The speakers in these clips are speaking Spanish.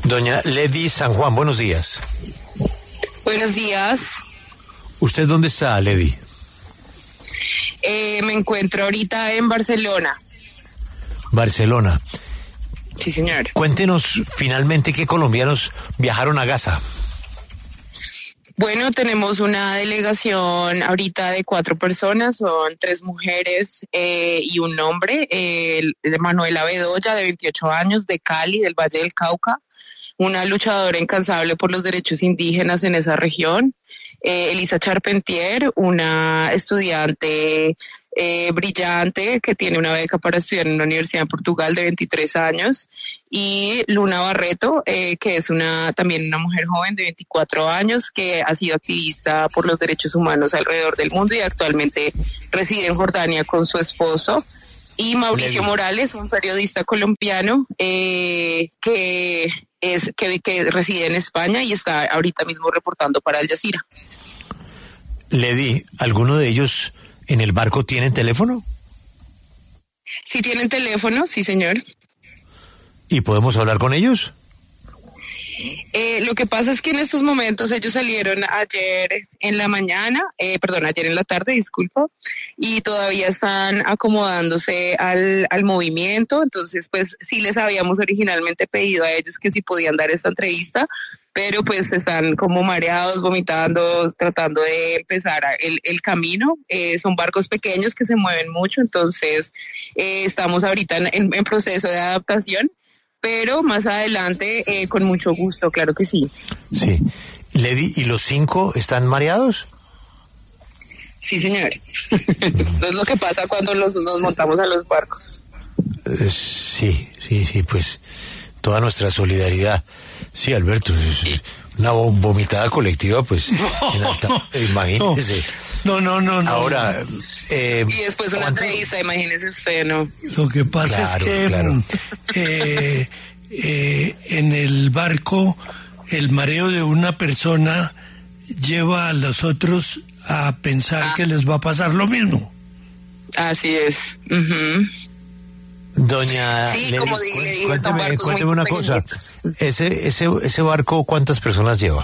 Doña Ledy San Juan, buenos días. Buenos días. ¿Usted dónde está, Ledy? Me encuentro ahorita en Barcelona. Barcelona. Sí, señor. Cuéntenos finalmente qué colombianos viajaron a Gaza. Bueno, tenemos una delegación ahorita de 4 personas, son 3 mujeres y un hombre, Manuela Bedoya, de 28 años, de Cali, del Valle del Cauca, una luchadora incansable por los derechos indígenas en esa región, Elisa Charpentier, una estudiante brillante que tiene una beca para estudiar en una universidad en Portugal, de 23 años, y Luna Barreto, que es también una mujer joven de 24 años que ha sido activista por los derechos humanos alrededor del mundo y actualmente reside en Jordania con su esposo. Y Mauricio Morales, un periodista colombiano que reside en España y está ahorita mismo reportando para Al Jazeera. Ledy, ¿alguno de ellos en el barco tienen teléfono? Sí tienen teléfono, sí, señor. ¿Y podemos hablar con ellos? Lo que pasa es que en estos momentos ellos salieron ayer en la tarde, disculpo, y todavía están acomodándose al movimiento. Entonces, pues sí les habíamos originalmente pedido a ellos que si podían dar esta entrevista, pero pues están como mareados, vomitando, tratando de empezar el camino. Son barcos pequeños que se mueven mucho, entonces estamos ahorita en proceso de adaptación. Pero más adelante, con mucho gusto, claro que sí. Sí. Ledy, ¿y los 5 están mareados? Sí, señor. Eso es lo que pasa cuando nos montamos a los barcos. Sí, pues toda nuestra solidaridad. Sí, Alberto, es una vomitada colectiva, pues, en alta, imagínese. No. Ahora, y después una entrevista, imagínese usted, ¿no? Lo que pasa es que en el barco el mareo de una persona lleva a los otros a pensar que les va a pasar lo mismo. Así es. Doña sí, Ledy, como le dije, cuénteme una cosa. Ese barco, ¿cuántas personas lleva?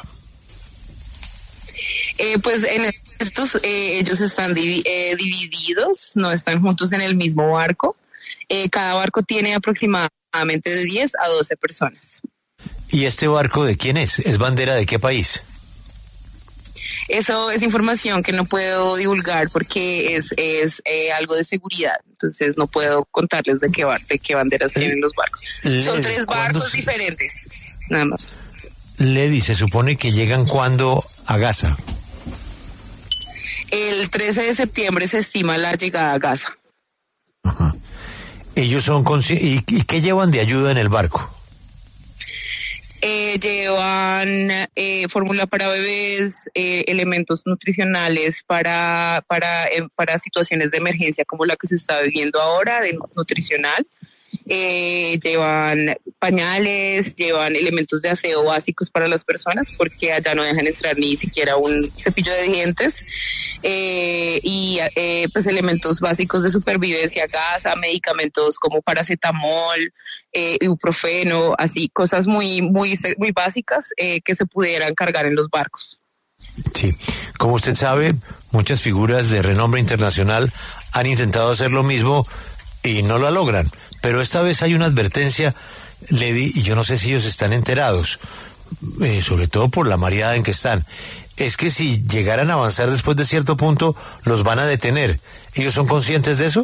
Pues en estos ellos están divididos, no están juntos en el mismo barco. Cada barco tiene aproximadamente de 10 a 12 personas. ¿Y este barco de quién es? ¿Es bandera de qué país? Eso es información que no puedo divulgar porque es algo de seguridad. Entonces no puedo contarles de qué banderas tienen los barcos. Son 3 barcos diferentes, nada más. Ledy, se supone que llegan ¿cuándo a Gaza? El 13 de septiembre se estima la llegada a Gaza. Ajá. Ellos son ¿Y qué llevan de ayuda en el barco? Llevan fórmula para bebés, elementos nutricionales para situaciones de emergencia como la que se está viviendo ahora, de nutricional. Llevan pañales, llevan elementos de aseo básicos para las personas porque allá no dejan entrar ni siquiera un cepillo de dientes, pues elementos básicos de supervivencia, gasa, medicamentos como paracetamol, ibuprofeno, así cosas muy básicas que se pudieran cargar en los barcos. Sí, como usted sabe, muchas figuras de renombre internacional han intentado hacer lo mismo y no lo logran. Pero esta vez hay una advertencia, Ledy, y yo no sé si ellos están enterados, sobre todo por la mareada en que están. Es que si llegaran a avanzar después de cierto punto, los van a detener. ¿Ellos son conscientes de eso?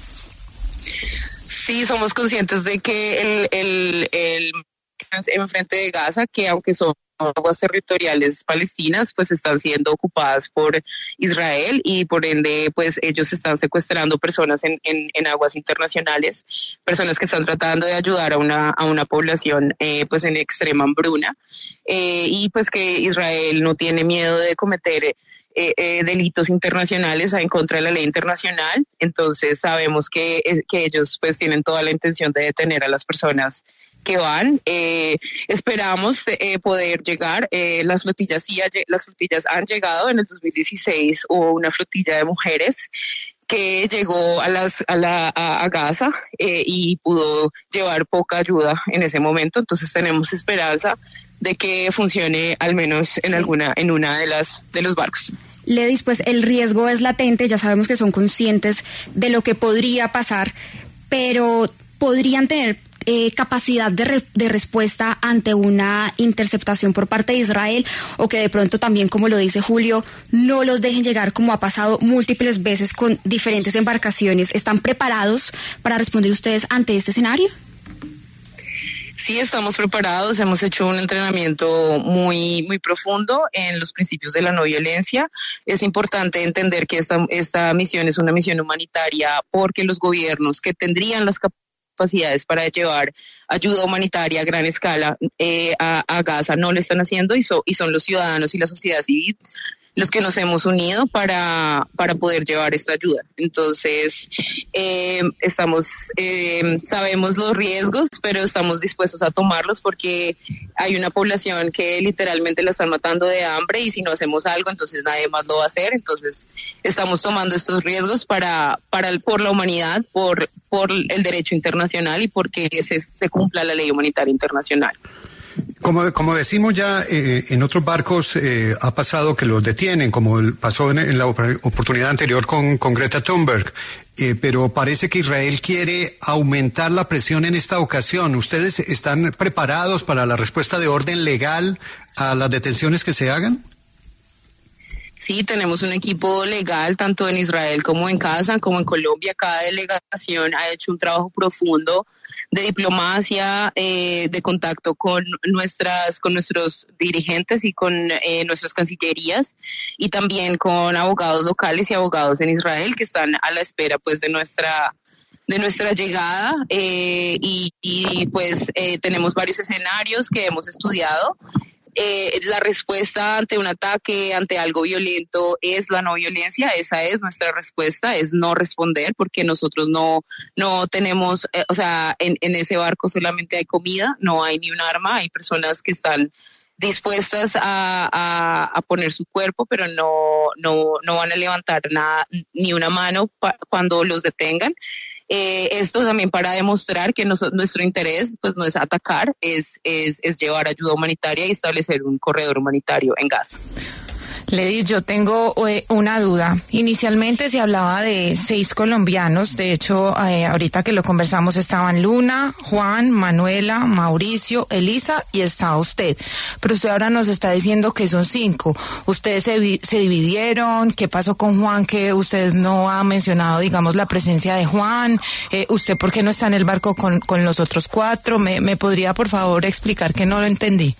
Sí, somos conscientes de que el enfrente de Gaza, que aunque son aguas territoriales palestinas, pues están siendo ocupadas por Israel y por ende pues ellos están secuestrando personas en aguas internacionales, personas que están tratando de ayudar a una población pues en extrema hambruna, y pues que Israel no tiene miedo de cometer delitos internacionales en contra de la ley internacional. Entonces sabemos que ellos pues tienen toda la intención de detener a las personas que van. Esperamos poder llegar. Las flotillas han llegado. En el 2016 hubo una flotilla de mujeres que llegó a Gaza y pudo llevar poca ayuda en ese momento. Entonces tenemos esperanza de que funcione al menos en una de los barcos. Ledis, pues el riesgo es latente, ya sabemos que son conscientes de lo que podría pasar, pero podrían tener capacidad de respuesta ante una interceptación por parte de Israel, o que de pronto también, como lo dice Julio, no los dejen llegar, como ha pasado múltiples veces con diferentes embarcaciones. ¿Están preparados para responder ustedes ante este escenario? Sí, estamos preparados, hemos hecho un entrenamiento muy profundo en los principios de la no violencia. Es importante entender que esta misión es una misión humanitaria, porque los gobiernos que tendrían las capacidades para llevar ayuda humanitaria a gran escala a Gaza no lo están haciendo, y son los ciudadanos y la sociedad civil los que nos hemos unido para poder llevar esta ayuda. Entonces, sabemos los riesgos, pero estamos dispuestos a tomarlos, porque hay una población que literalmente la están matando de hambre, y si no hacemos algo, entonces nadie más lo va a hacer. Entonces, estamos tomando estos riesgos por la humanidad, por el derecho internacional y porque se cumpla la ley humanitaria internacional. Como decimos ya, en otros barcos ha pasado que los detienen, como pasó en la oportunidad anterior con Greta Thunberg, pero parece que Israel quiere aumentar la presión en esta ocasión. ¿Ustedes están preparados para la respuesta de orden legal a las detenciones que se hagan? Sí, tenemos un equipo legal tanto en Israel como en Gaza, como en Colombia. Cada delegación ha hecho un trabajo profundo de diplomacia, de contacto con nuestros dirigentes y con nuestras cancillerías, y también con abogados locales y abogados en Israel que están a la espera pues de nuestra llegada, y pues tenemos varios escenarios que hemos estudiado. La respuesta ante un ataque, ante algo violento, es la no violencia. Esa es nuestra respuesta, es no responder, porque nosotros no tenemos, en ese barco solamente hay comida, no hay ni un arma, hay personas que están dispuestas a poner su cuerpo, pero no van a levantar nada, ni una mano cuando los detengan. Esto también para demostrar que nuestro interés pues no es atacar, es llevar ayuda humanitaria y establecer un corredor humanitario en Gaza. Ledis, yo tengo una duda. Inicialmente se hablaba de 6 colombianos. De hecho, ahorita que lo conversamos estaban Luna, Juan, Manuela, Mauricio, Elisa y estaba usted. Pero usted ahora nos está diciendo que son 5. ¿Ustedes se dividieron? ¿Qué pasó con Juan? Que usted no ha mencionado, digamos, la presencia de Juan. ¿Usted por qué no está en el barco con los otros 4? ¿Me podría, por favor, explicar, que no lo entendí?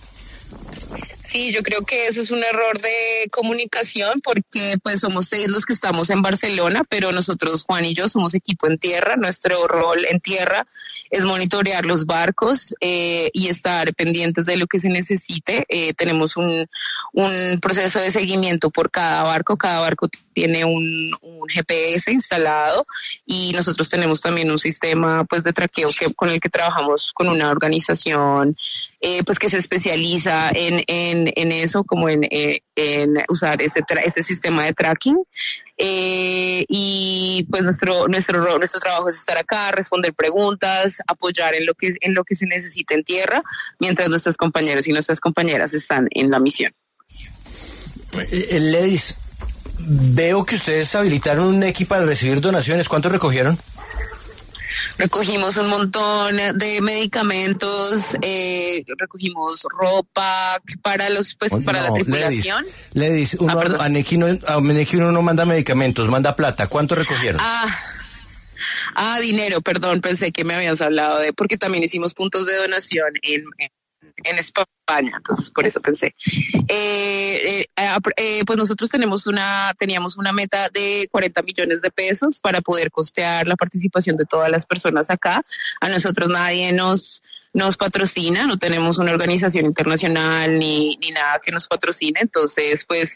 Sí, yo creo que eso es un error de comunicación, porque pues somos 6 los que estamos en Barcelona, pero nosotros, Juan y yo, somos equipo en tierra. Nuestro rol en tierra es monitorear los barcos y estar pendientes de lo que se necesite. Tenemos un proceso de seguimiento por cada barco. Cada barco tiene un GPS instalado, y nosotros tenemos también un sistema pues de traqueo con el que trabajamos con una organización pues que se especializa en eso, como en usar este sistema de tracking, y pues nuestro trabajo es estar acá, responder preguntas, apoyar en lo que se necesita en tierra, mientras nuestros compañeros y nuestras compañeras están en la misión. Ledis, veo que ustedes habilitaron un equipo para recibir donaciones. ¿Cuántos recogieron? Recogimos un montón de medicamentos, recogimos ropa para la tripulación. Ledis, a Nequi uno no manda medicamentos, manda plata. ¿Cuánto recogieron? Dinero, perdón, pensé que me habías hablado porque también hicimos puntos de donación en España, entonces por eso pensé. Pues nosotros teníamos una meta de 40 millones de pesos para poder costear la participación de todas las personas acá. A nosotros nadie nos patrocina, no tenemos una organización internacional ni nada que nos patrocine, entonces pues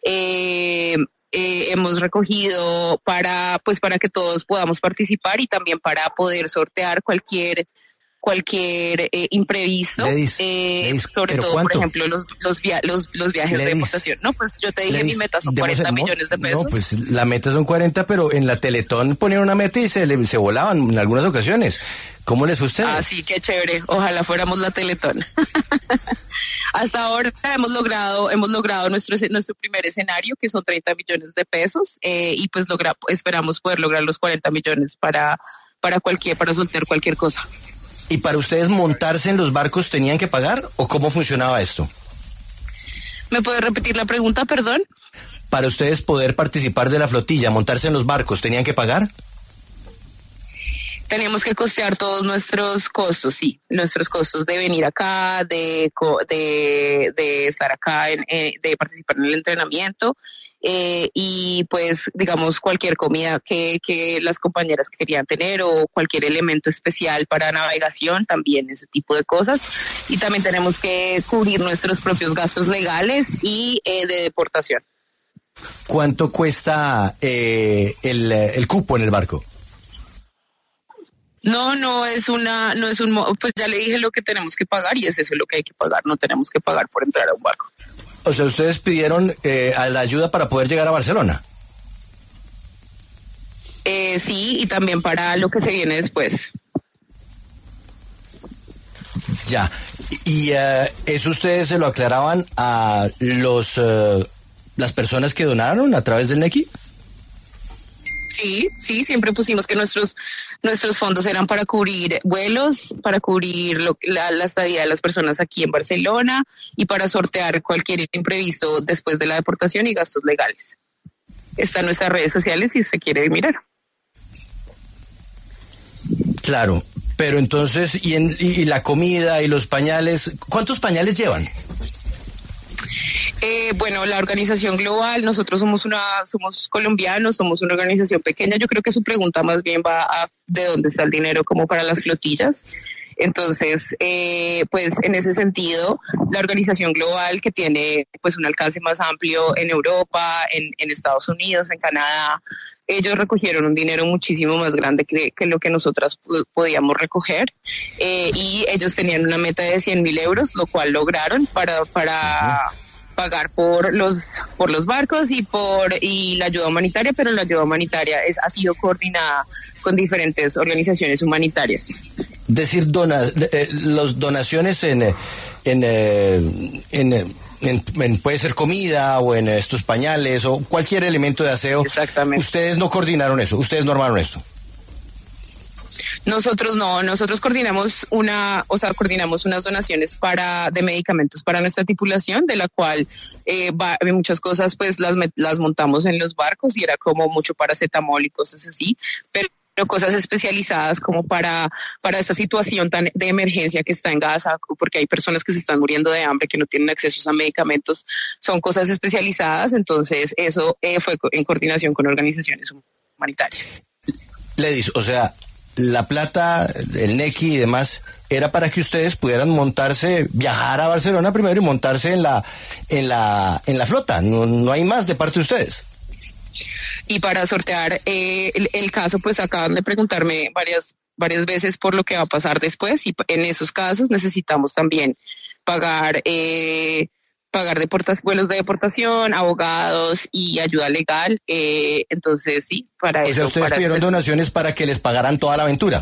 hemos recogido para que todos podamos participar, y también para poder sortear cualquier imprevisto, sobre todo, ¿cuánto? Por ejemplo, los viajes de deportación. No, pues yo te dije mi meta son 40 millones de pesos. No, pues la meta son 40, pero en la Teletón ponían una meta y se volaban en algunas ocasiones. ¿Cómo les fue a ustedes? Ah, sí, qué chévere. Ojalá fuéramos la Teletón. Hasta ahora hemos logrado nuestro primer escenario, que son 30 millones de pesos, y pues esperamos poder lograr los 40 millones para soltar cualquier cosa. ¿Y para ustedes montarse en los barcos tenían que pagar o cómo funcionaba esto? ¿Me puedes repetir la pregunta, perdón? Para ustedes poder participar de la flotilla, montarse en los barcos, ¿tenían que pagar? Tenemos que costear todos nuestros costos, sí, nuestros costos de venir acá, de estar acá, de participar en el entrenamiento, y pues digamos cualquier comida que las compañeras querían tener o cualquier elemento especial para navegación, también ese tipo de cosas. Y también tenemos que cubrir nuestros propios gastos legales y de deportación. ¿Cuánto cuesta el cupo en el barco? Pues ya le dije lo que tenemos que pagar y es eso lo que hay que pagar, no tenemos que pagar por entrar a un barco. O sea, ustedes pidieron a la ayuda para poder llegar a Barcelona. Sí, y también para lo que se viene después. Ya, y eso ustedes se lo aclaraban a las personas que donaron a través del NECI. Sí, siempre pusimos que nuestros fondos eran para cubrir vuelos, para cubrir la estadía de las personas aquí en Barcelona y para sortear cualquier imprevisto después de la deportación y gastos legales. Está en nuestras redes sociales si usted quiere mirar. Claro, pero entonces, y la comida y los pañales, ¿cuántos pañales llevan? Bueno, la organización global, nosotros somos colombianos, somos una organización pequeña. Yo creo que su pregunta más bien va a de dónde está el dinero como para las flotillas. Entonces, pues en ese sentido, la organización global que tiene pues un alcance más amplio en Europa, en Estados Unidos, en Canadá, ellos recogieron un dinero muchísimo más grande que lo que nosotras podíamos recoger, y ellos tenían una meta de 100.000 euros, lo cual lograron para pagar por los barcos y la ayuda humanitaria, pero la ayuda humanitaria ha sido coordinada con diferentes organizaciones humanitarias. Decir las donaciones puede ser comida o en estos pañales o cualquier elemento de aseo. Exactamente. Ustedes no coordinaron eso, ustedes no armaron esto. Nosotros no, nosotros coordinamos unas donaciones de medicamentos para nuestra tripulación, de la cual muchas cosas pues las montamos en los barcos y era como mucho paracetamol y cosas así, pero cosas especializadas como para esta situación tan de emergencia que está en Gaza, porque hay personas que se están muriendo de hambre, que no tienen acceso a medicamentos, son cosas especializadas, entonces eso fue en coordinación con organizaciones humanitarias. Ledis, o sea, la plata, el NECI y demás, era para que ustedes pudieran viajar a Barcelona primero y montarse en la flota, no hay más de parte de ustedes. Y para sortear el caso, pues acaban de preguntarme varias veces por lo que va a pasar después, y en esos casos necesitamos también pagar vuelos de deportación, abogados y ayuda legal. Entonces sí, para eso. O sea, ustedes pidieron donaciones para que les pagaran toda la aventura.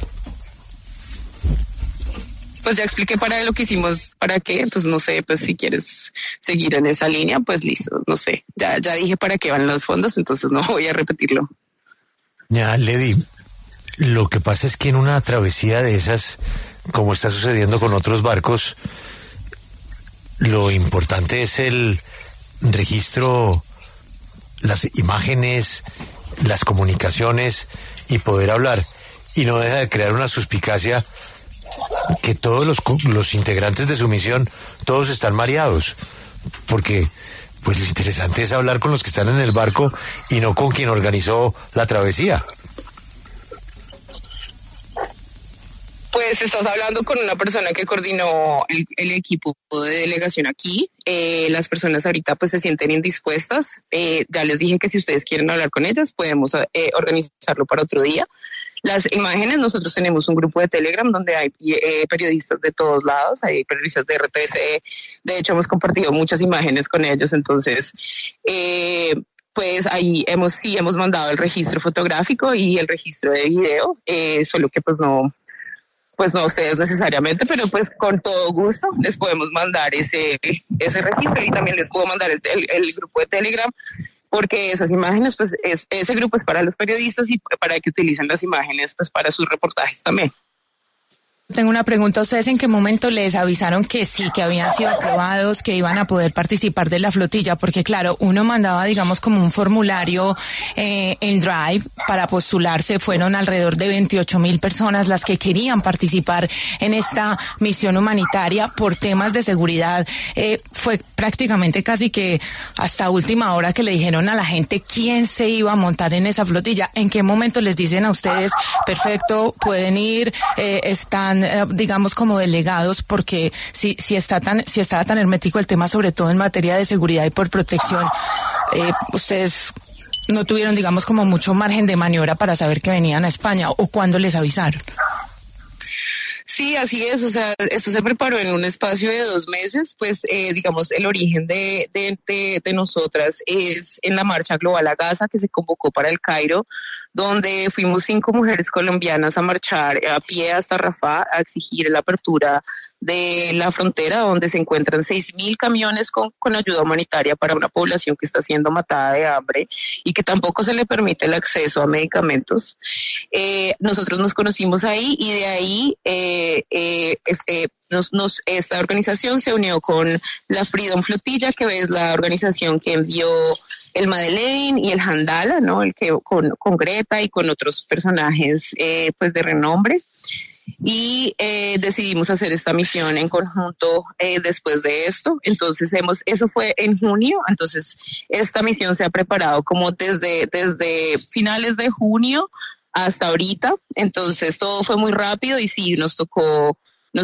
Pues ya expliqué para lo que hicimos, para qué, entonces no sé, pues si quieres seguir en esa línea, pues listo, no sé, ya dije para qué van los fondos, entonces no voy a repetirlo. Ya, Lady, lo que pasa es que en una travesía de esas, como está sucediendo con otros barcos, lo importante es el registro, las imágenes, las comunicaciones y poder hablar, y no deja de crear una suspicacia que todos los integrantes de su misión, todos están mareados, porque pues lo interesante es hablar con los que están en el barco y no con quien organizó la travesía. Pues estás hablando con una persona que coordinó el equipo de delegación aquí. Las personas ahorita pues se sienten indispuestas. Ya les dije que si ustedes quieren hablar con ellas, podemos organizarlo para otro día. Las imágenes, nosotros tenemos un grupo de Telegram donde hay periodistas de todos lados, hay periodistas de RTC. De hecho, hemos compartido muchas imágenes con ellos. Entonces, pues ahí hemos mandado el registro fotográfico y el registro de video, solo que pues no ustedes necesariamente, pero pues con todo gusto les podemos mandar ese registro y también les puedo mandar el grupo de Telegram, porque esas imágenes, pues ese grupo es para los periodistas y para que utilicen las imágenes pues para sus reportajes también. Tengo una pregunta. ¿Ustedes en qué momento les avisaron que sí, que habían sido aprobados, que iban a poder participar de la flotilla? Porque claro, uno mandaba, digamos, como un formulario en Drive para postularse. Fueron alrededor de 28,000 personas las que querían participar en esta misión humanitaria. Por temas de seguridad, fue prácticamente casi que hasta última hora que le dijeron a la gente quién se iba a montar en esa flotilla. ¿En qué momento les dicen a ustedes, perfecto, pueden ir, están digamos como delegados? Porque si estaba tan hermético el tema, sobre todo en materia de seguridad y por protección, ustedes no tuvieron, digamos, como mucho margen de maniobra para saber que venían a España, ¿o cuándo les avisaron? Sí, así es, o sea, esto se preparó en un espacio de 2 meses, pues digamos el origen de nosotras es en la Marcha Global a Gaza que se convocó para el Cairo, donde fuimos 5 mujeres colombianas a marchar a pie hasta Rafah a exigir la apertura de la frontera, donde se encuentran 6,000 camiones con ayuda humanitaria para una población que está siendo matada de hambre y que tampoco se le permite el acceso a medicamentos. Nosotros nos conocimos ahí y de ahí esta organización se unió con la Freedom Flotilla, que es la organización que envió el Madeleine y el Handala, ¿no? El que con Greta y con otros personajes pues de renombre. Y decidimos hacer esta misión en conjunto después de esto. Entonces eso fue en junio. Entonces esta misión se ha preparado como desde finales de junio hasta ahorita. Entonces todo fue muy rápido y sí, nos tocó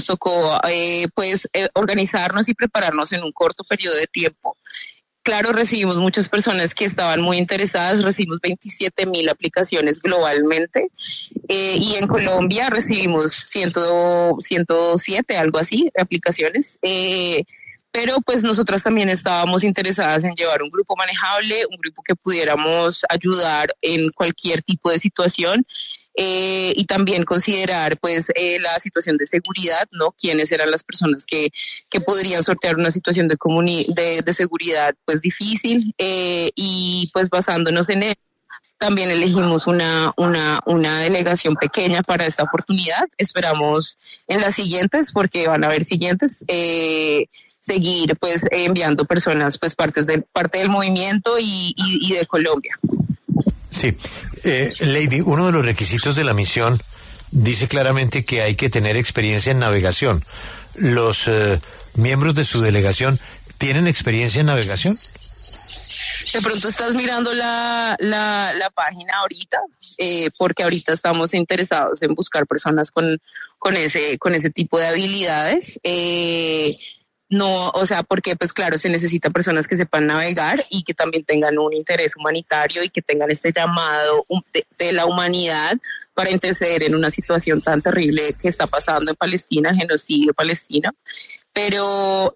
organizarnos y prepararnos en un corto periodo de tiempo. Claro, recibimos muchas personas que estaban muy interesadas, recibimos 27,000 aplicaciones globalmente y en Colombia recibimos 107, algo así, aplicaciones. Pero pues nosotras también estábamos interesadas en llevar un grupo manejable, un grupo que pudiéramos ayudar en cualquier tipo de situación. Y también considerar pues la situación de seguridad, ¿no? Quiénes eran las personas que podrían sortear una situación de seguridad pues difícil, y pues basándonos en él también elegimos una delegación pequeña para esta oportunidad. Esperamos en las siguientes, porque van a haber siguientes, seguir pues enviando personas pues parte del movimiento y de Colombia. Sí, Lady, uno de los requisitos de la misión dice claramente que hay que tener experiencia en navegación. ¿Los miembros de su delegación tienen experiencia en navegación? De pronto estás mirando la página ahorita, porque ahorita estamos interesados en buscar personas con ese tipo de habilidades. No, o sea, porque pues claro, se necesitan personas que sepan navegar y que también tengan un interés humanitario y que tengan este llamado de la humanidad para interceder en una situación tan terrible que está pasando en Palestina, el genocidio palestino. Pero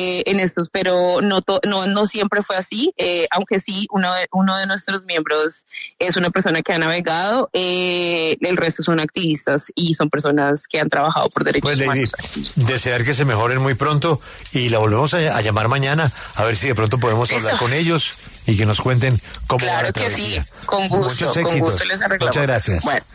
no siempre fue así, aunque sí uno de nuestros miembros es una persona que ha navegado, el resto son activistas y son personas que han trabajado por derechos humanos. Desear que se mejoren muy pronto y la volvemos a llamar mañana a ver si de pronto podemos hablar con ellos y que nos cuenten cómo va la travesía. Claro que sí, con gusto les arreglamos. Muchas gracias. Bueno.